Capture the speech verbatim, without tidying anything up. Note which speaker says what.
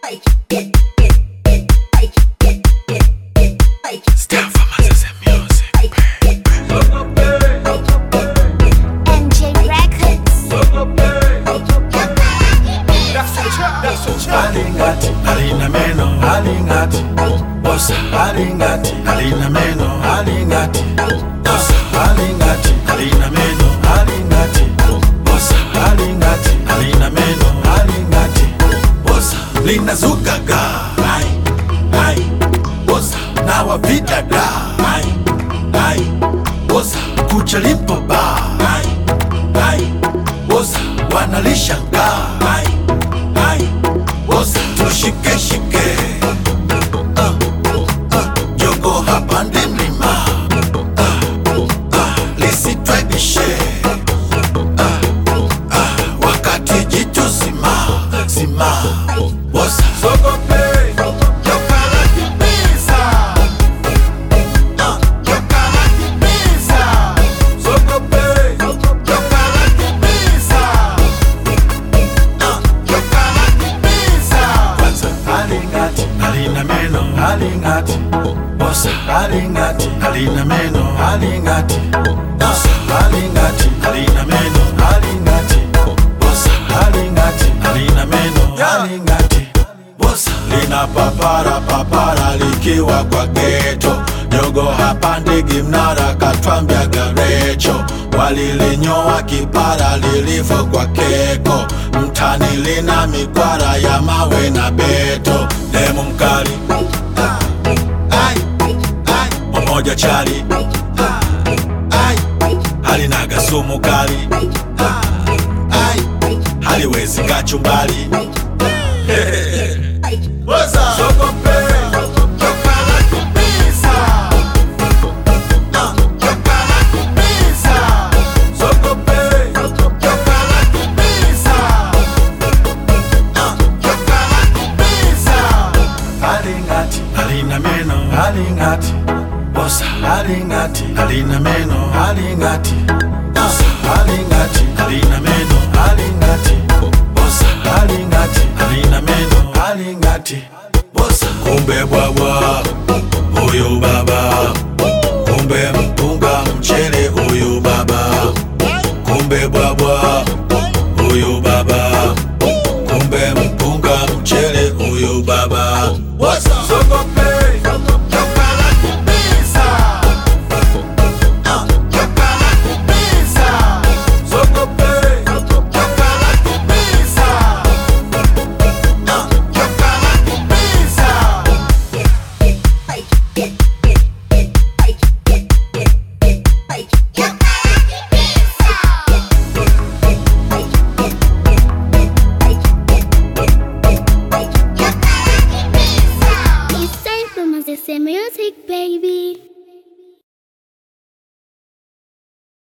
Speaker 1: Style for Mazese Music,
Speaker 2: M J Records.
Speaker 1: Alingati, alina meno, alingati, bossa, alingati, alina meno, alingati, bossa, alingati, alina meno, alingati, bossa, alingati, alina meno, alingati, bossa, lina zugaga, ai, ai, bossa, nawa vidada, ai, ai, bossa, kucha lipo ba, ai, ai, bossa, wanalishanga, ai, ai, bossa, tushike shike, uh, uh, jogo hapande mlima, uh, uh, lisitwebishe, uh, uh, wakati jitu sima, sima, bossa, sogope, yokala kipisa, uh, yokala kipisa, sogope, yokala kipisa, uh, yokala kipisa. Kwanza alingati, alina meno, alingati, bossa, alingati, alina meno, alingati, bossa, alingati, alina meno, alingati, bossa, alingati, alina meno, alingati, bossa, lina papara papara likiwa kwa geto, jogo hapandigi mnara katwambia garecho, walilinyoa kipara lilifo kwa keko, mtani lina mikwara ya mawe na beto, demu mkali, ai, ai, mmoja chali, ai, halinaga sumu kali, ai, haliwezi kachumbali. Sogope, yokala kipisa, uh, yokala kipisa, sogope, yokala kipisa, uh, yokala kipisa. Alingati, alina meno, alingati, bossa, alingati, alina meno, alingati, bossa, alingati, alina meno, alingati, bossa, alingati, alina meno, alingati, bossa. Kumbe bwabwa, huyu baba, kumbe mpunga mchele huyu baba, kumbe bwabwa, huyu baba, kumbe mpunga mchele huyu baba. Sogope, yokala kipisa, uh, yokala kipisa, sogope, yokala kipisa, uh, yokala kipisa.
Speaker 2: It's time for Mazese Music, baby.